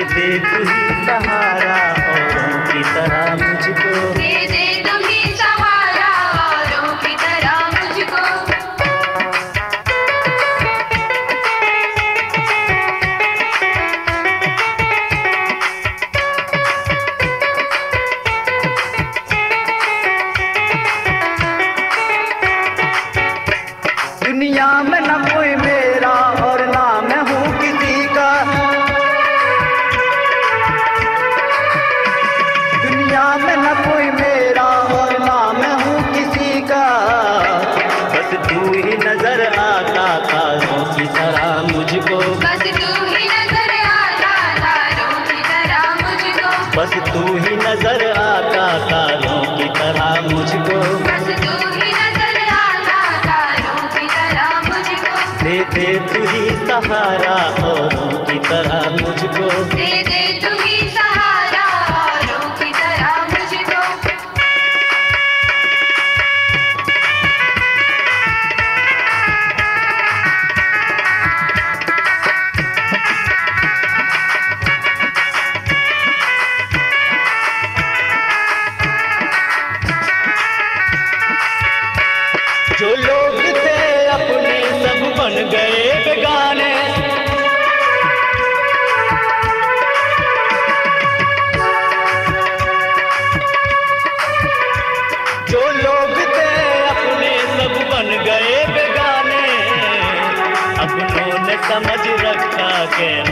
दे तू ही सहारा औरों की तरह मुझको, दे दे तू ही सहारा औरों की तरह मुझको। दुनिया में न कोई मेरा और ना मैं हूँ किसी का, दुनिया में न कोई मेरा और ना मैं हूँ किसी का, बस तू ही नजर आता तारों की तरह मुझको, बस तू ही नजर आता तारों की तरह मुझको, बस तू ही नजर आता तारों की तरह मुझको, बस तू ही नजर आता तारों की तरह मुझको। दे दे तू ही सहारा औरों की तरह मुझको, दे दे तू ही सहारा औरों की तरह मुझको। जो लोग थे अपने सब बन गए बेगाने, जो लोग थे अपने सब बन गए बेगाने, अपनों ने समझ रखा के